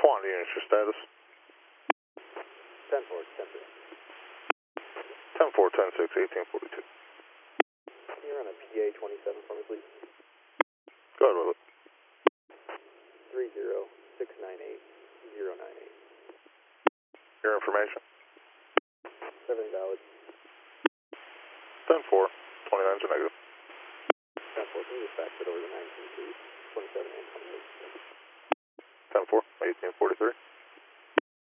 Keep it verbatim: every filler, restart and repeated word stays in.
Swan units, your status? ten four, ten three. ten four, ten six, eighteen forty-two. Can you run a P A twenty-seven for me, please? Go ahead with it. three zero six nine eight zero nine eight. Your information? Everything valid. ten four, twenty-nine's are negative. ten four, can you just fax it over to nineteen, please? twenty-seven and twenty-eight. ten four, eighteen forty-three.